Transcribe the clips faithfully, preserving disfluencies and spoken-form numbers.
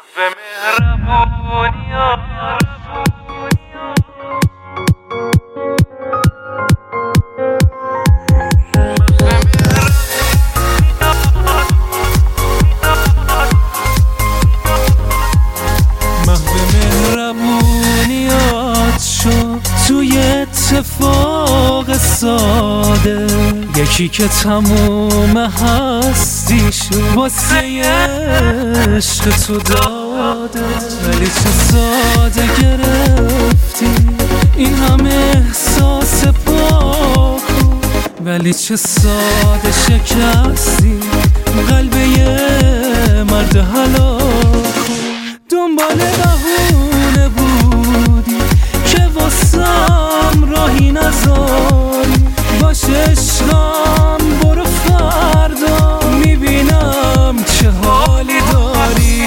توی اتفاق ساده یکی که تموم هستیشو واسه عشق تو داده، ولی چه ساده گرفتی این همه احساس پاکو، ولی چه ساده شکستی قلب یه مرد هلاکو. دنبال بهونه بودی که واسم راهی نذاری، باشه عشقم برو فردا میبینم چه حالی داری.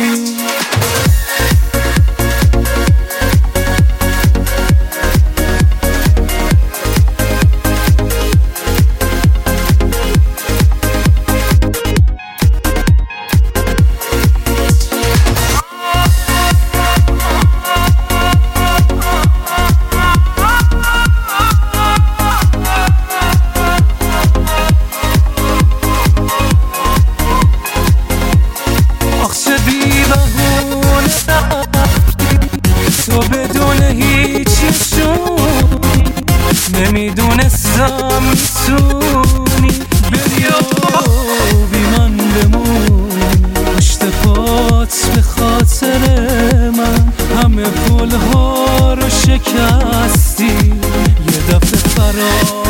تو بدون هیچی شونی نمیدونستم میتونی بری و بی من بمونی، پشت پات به خاطر من همه پل ها رو شکستی، یه دفعه فرار